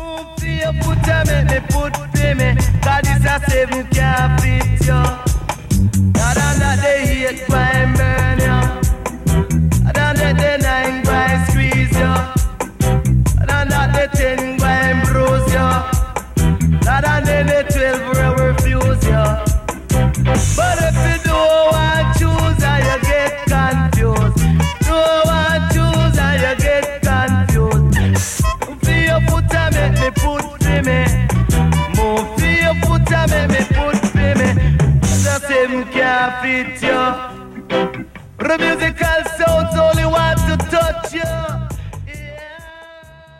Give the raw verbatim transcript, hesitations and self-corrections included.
Move to your foot and make me put to me. God is a seven can't fit you. Not under the eight grind burn you. Not under the nine grind squeeze you. Not under the ten grind bruise you. Not under the twelve hour fuse you. But if you don't want to choose and you get confused, don't want to choose and you get confused. Feel your foot and make me put to me. Move to your foot and make me put to me. The same can't fit you. The music